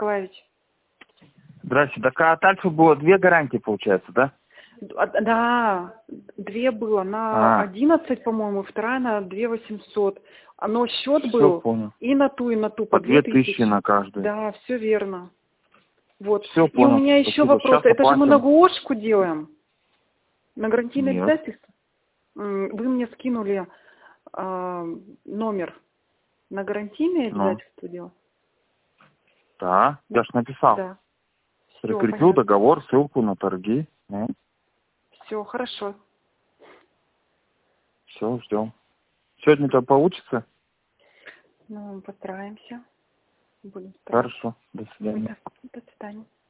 Николаевич. Здравствуйте. Так от Альфы было 2 гарантии, получается, да? Да, 2 было на 11, по-моему, вторая на 2800. Но счет был понял. и на ту, по 2000 на каждую. Да, все верно. Вот. Все И понял. у меня еще Спасибо. вопрос. Сейчас Это же мы оплатим. на ГОшку делаем? На гарантийное Нет. обязательство? Вы мне скинули номер на гарантийное обязательство делать? Да, я ж написал. Да. Все, Прикрепил понятно. договор, ссылку на торги. Все, хорошо. Все, ждем. Сегодня-то получится? Ну, постараемся. Будем стараться. Хорошо. До свидания. Да, до свидания.